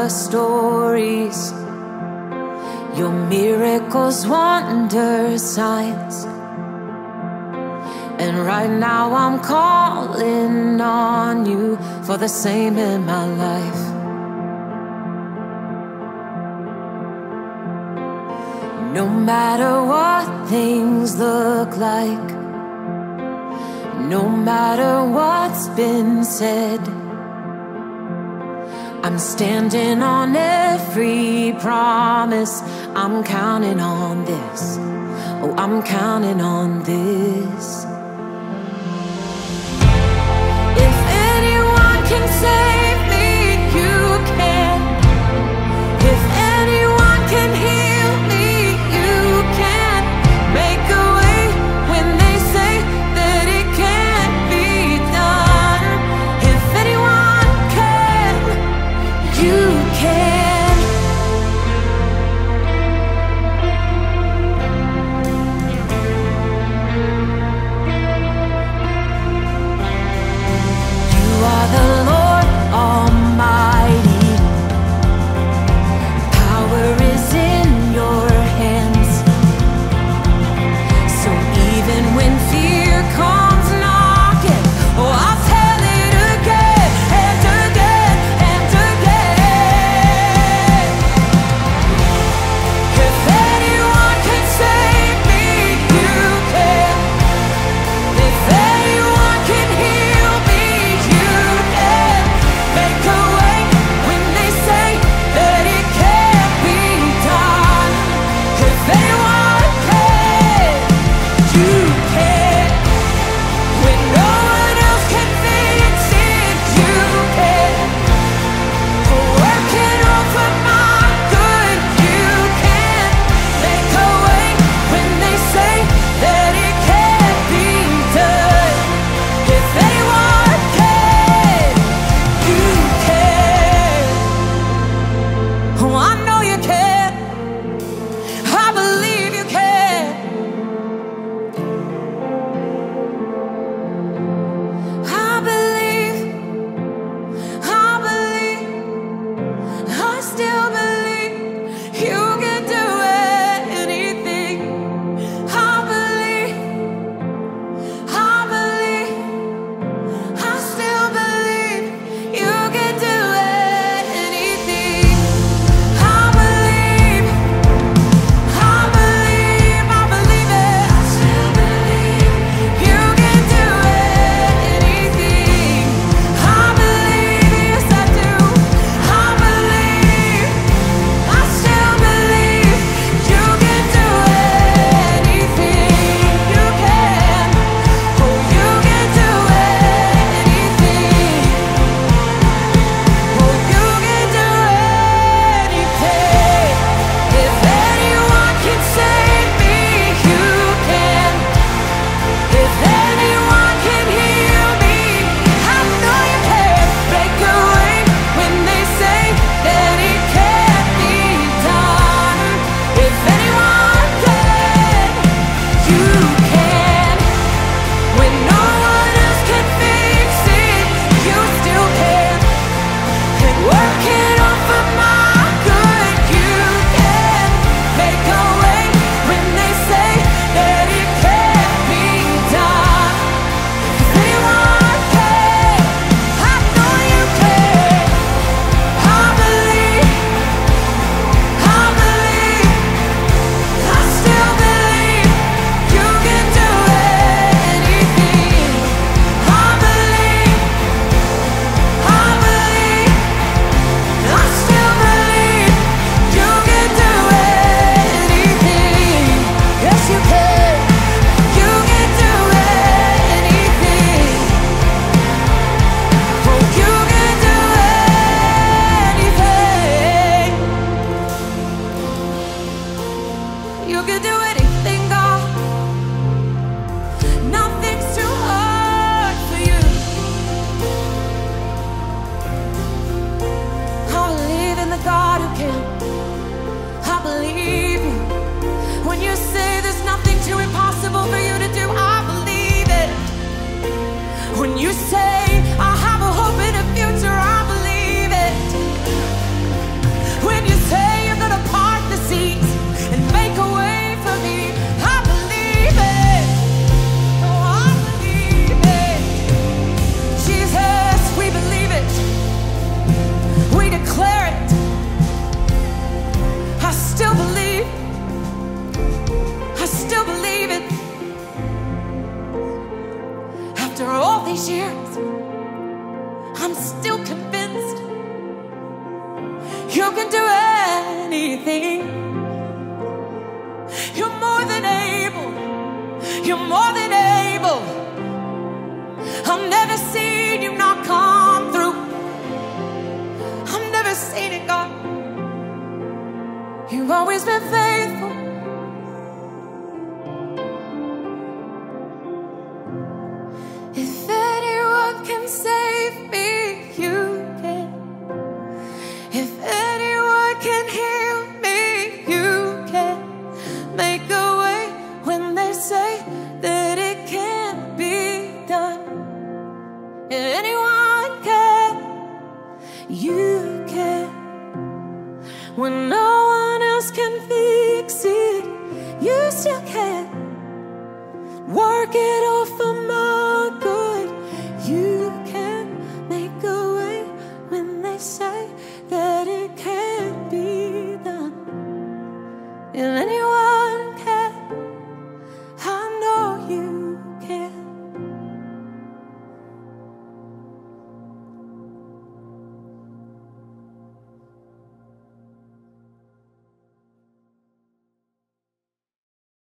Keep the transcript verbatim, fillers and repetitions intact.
the stories, your miracles, wonders, signs. And right now I'm calling on you for the same in my life. No matter what things look like, no matter what's been said, I'm standing on every promise. I'm counting on this. Oh, I'm counting on this. If anyone can save me, you can. If anyone can heal me, you can. Make a way when they say that it can't be done. If anyone can, you can. You are the Lord You can do anything. You're more than able. You're more than able. I've never seen you not come through. I've never seen it, God. You've always been faithful. If anyone can save me, you can. If anyone can heal me, you can. Make a way when they say that it can't be done. If anyone can, you can. When no one else can fix it, you still can. Work it